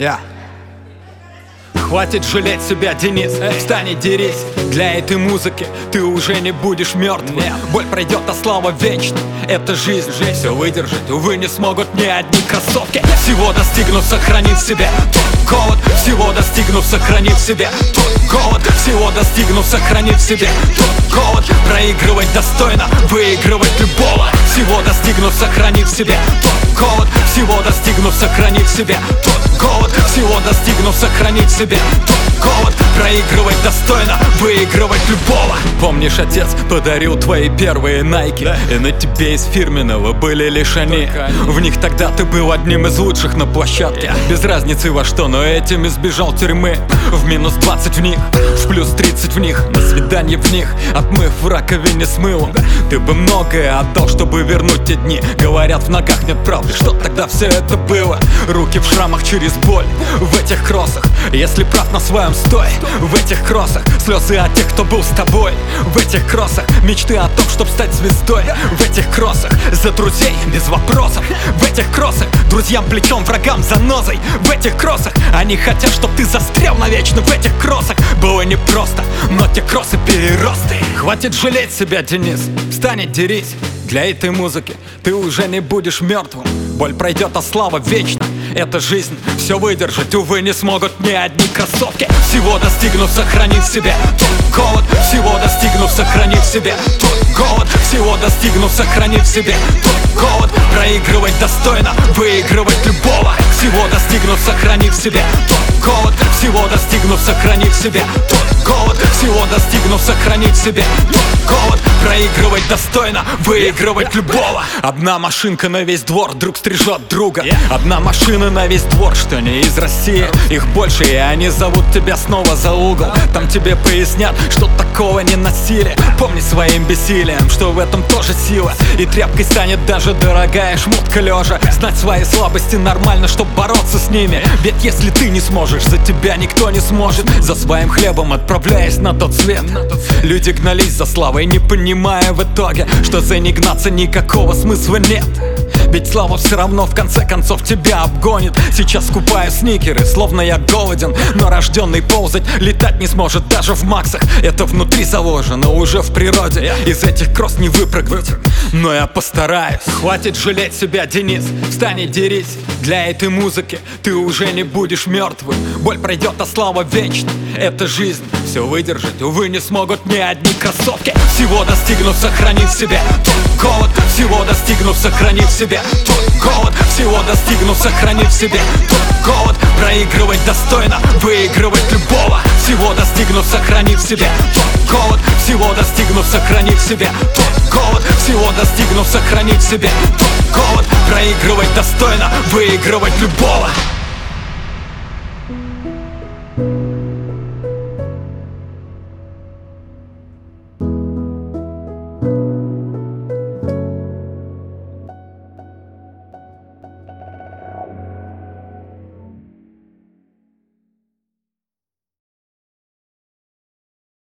Хватит жалеть себя, Денис, встань и дерись. Для этой музыки ты уже не будешь мертвым. Боль пройдет, а слава вечна. Это жизнь, все выдержать, увы, не смогут ни одни кроссовки. Всего достигнув, сохранив в себе тот голод. Всего достигнув, сохранив в себе тот голод. Всего достигнув, сохранив в себе тот голод. Проигрывать достойно, выигрывать любого. Всего достигнув, сохранив в себе тот голод. Всего достигнув, сохранив в себе тот голод. Всего достигнув, сохранив в себе тот голод. Проигрывать достойно, выигрывать любого. Помнишь, отец подарил твои первые найки, и на тебе из фирменного были лишь они. В них тогда ты был одним из лучших на площадке. Без разницы во что, но этим избежал тюрьмы. В минус 20 в них, в плюс 30 в них, на свидание в них, отмыв в раковине с мылом. Ты бы многое отдал, чтобы вернуть те дни. Говорят, в ногах нет правды, что тогда все это было. Руки в шрамах через боль, в этих кроссах. Если прав на своем стой, в этих кроссах. Слезы от тех, кто был с тобой, в этих кроссах. Мечты о том, чтоб стать звездой, в этих кроссах. За друзей без вопросов, в этих кроссах. Друзьям плечом, врагам занозой, в этих кроссах. Они хотят, чтоб ты застрял навечно в этих кроссах. Было непросто, но те кроссы переросты. Хватит жалеть себя, Денис, встань и дерись. Для этой музыки ты уже не будешь мертвым. Боль пройдет, а слава вечна. Это жизнь, все выдержать, увы, не смогут ни одни кроссовки. Всего достигнув, сохранив в себе тот голод. Всего достигнув, сохранив в себе тот голод. Всего достигнув, сохранив в себе тот голод. Проигрывать достойно, выигрывать любого. Всего достигнув, сохранив в себе тот голод. Всего достигнув, сохранив в себе тот голод. Всего достигнув, сохранив в себе тот голод. Проигрывать достойно, выигрывать любого. Одна машинка на весь двор, друг стрижет друга. Одна машина на весь двор, что не из России. Их больше, и они зовут тебя снова за угол. Там тебе пояснят, что такого не носили. Помни своим бессилием, что в этом тоже сила. И тряпкой станет даже дорогая шмотка лежа. Знать свои слабости нормально, чтоб бороться с ними. Ведь если ты не сможешь, за тебя никто не сможет. За своим хлебом отправляясь на тот свет, люди гнались за славой, не понимая в итоге, что за ней гнаться никакого смысла нет. Ведь слава все равно в конце концов тебя обгонит. Сейчас скупаю сникеры, словно я голоден. Но рожденный ползать, летать не сможет даже в максах. Это внутри заложено уже в природе. Из этих кросс не выпрыгнуть, но я постараюсь. Хватит жалеть себя, Денис, встань и дерись. Для этой музыки ты уже не будешь мертвым. Боль пройдет, а слава вечна. Это жизнь, все выдержать, увы, не смогут ни одни кроссовки. Всего достигнув, сохранив в себе тот голод. Всего достигнув, сохранив в себе тот голод. Всего достигнув, сохранив в себе тот голод. Проигрывать достойно, выигрывать любого. Всего достигнув, сохранив в себе тот голод. Всего достигнув, сохранив в себе тот голод. Всего достигнув, сохранив в себе тот голод. Проигрывать достойно, выигрывать любого.